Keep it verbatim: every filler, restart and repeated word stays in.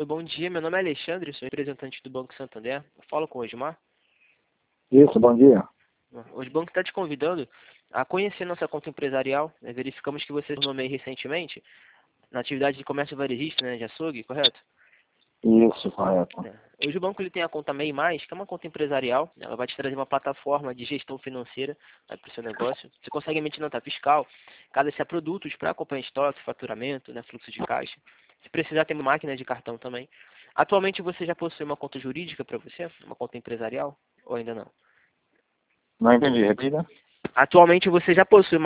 bom dia. Meu nome é Alexandre, sou representante do Banco Santander. Eu falo com o Osmar. Isso, bom dia. O banco está te convidando a conhecer nossa conta empresarial. Né? Verificamos que você se tornou MEI recentemente na atividade de comércio varejista, né, de açougue, correto? Isso, correto. É. Hoje o banco ele tem a conta MEI Mais, que é uma conta empresarial. Ela vai te trazer uma plataforma de gestão financeira para o seu negócio. Você consegue emitir nota fiscal, cadastrar produtos para acompanhar estoque, faturamento, né, fluxo de caixa. Se precisar, tem uma máquina de cartão também. Atualmente você já possui uma conta jurídica para você? Uma conta empresarial? Ou ainda não? Não entendi, repita. Atualmente você já possui